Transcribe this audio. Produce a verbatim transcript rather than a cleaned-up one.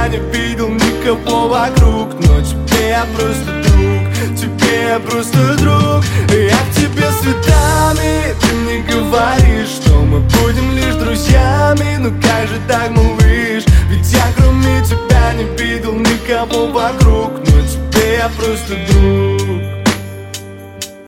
тебя не видел никого вокруг, но тебе я просто друг, тебе я просто друг. Я к тебе с цветами, ты мне говоришь, что мы будем лишь друзьями. Ну как же так, малыш? Ведь я кроме тебя не видел никого вокруг, но тебе я просто друг.